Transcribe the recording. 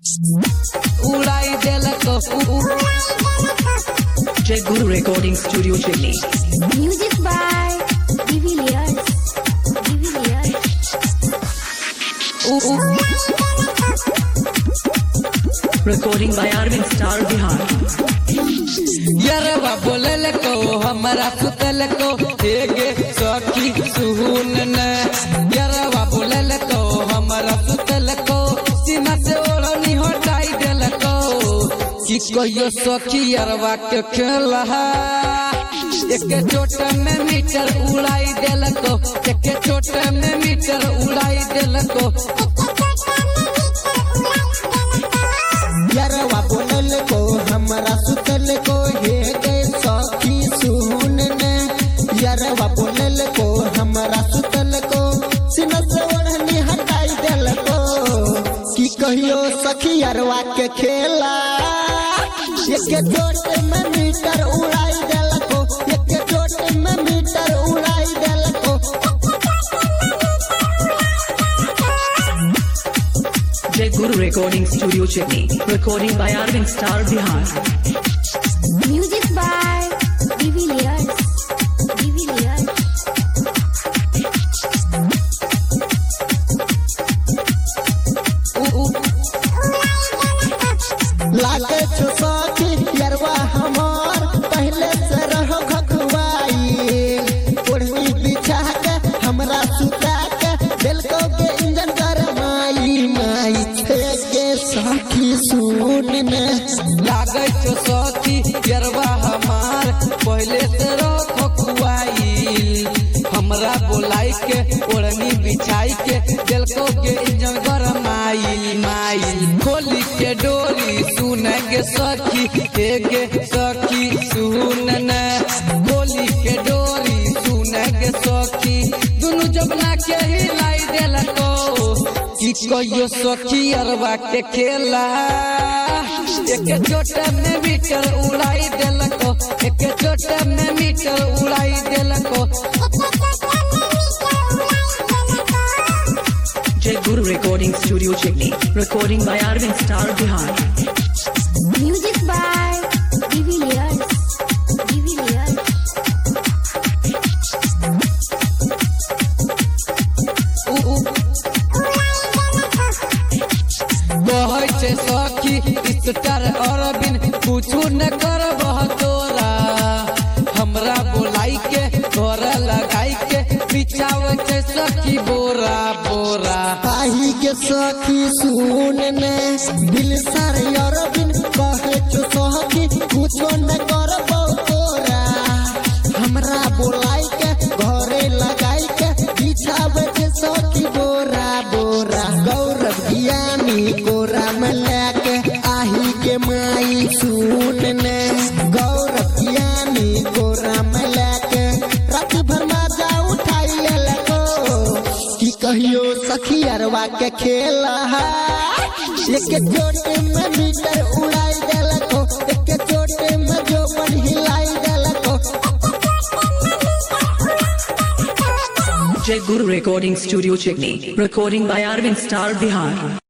उड़ाई देलको Jay Guru Recording Studio Chennai. Music by Divilliers. Recording by Arvind Star Bihar. यरवा बोलल को हमरा सुतल को हेगे सखी सुहुन न यरवा बोलल को हमरा सुतल को सीना से ओढ़नी हटाई देल को कि कहियो सखी यरवा के खेला एक चोट में मीटर उड़ाई देल को एक चोट में मीटर उड़ाई देल को यरवा बोलल को हमरा सुतल को हे गए सखी सुन ने यरवा बोलल को हमरा सुतल को सीना से ओढ़नी हटाई देल को कि कहियो सखी यरवा के खेला एक चोट में मीटर उड़ाई देल को एक चोट में मीटर उड़ाई देल को Jay Guru Recording Studio Chennai. Recording by Arvind Star Bihar. Music by Divilliers. लागे छो सखी यरवा हमार पहले से रहो खखवाई ओढ़नी बिछा के हमरा सुता के दिल को के इंजन गरमाई माई के सखी सुन ने लागे छो सखी यरवा हमार पहले से रखो खुआई हमरा बोलाई के ओढ़नी बिछाई के दिल को के इंजन गरमाई माई खोली के डोरी सुनेंगे सखी हेगे सखी सुन न खोली के डोरी सुनेंगे सखी दोनों जबना के हिलाई देल को कि कहियो सखी अरवा के खेला एक चोट में मीटर उड़ाई देल को एक चोट में मीटर उड़ाई देल को Jay Guru Recording Studio Chennai. Recording by Arvind Star Bihar. Music by Divilliers. कहै छै सखी स्टार अरबिन कुछू न करबह तोरा हमरा बोलाई के घर लगाई के बिछावे छै सखी बोरा बोरा पाही के सखी सुन ने दिल सारे अरबिन कहे छो सखी कुछो न करबो तोरा हमरा बोलाई के घरे लगाई के बिछावे के सखी बोरा बोरा गौरव ज्ञानी गोरा में लेके आही के माई सुन ने गौरव ज्ञानी गोरा में लेके रात भर मजा उठाई लगो कि कहियो सखी अरवा के खेला एक चोट में मीटर उड़ाई देल को एक चोट में जोबन हिलाई देल को Jay Guru Recording Studio Chennai. Recording by Arvind Star Bihar.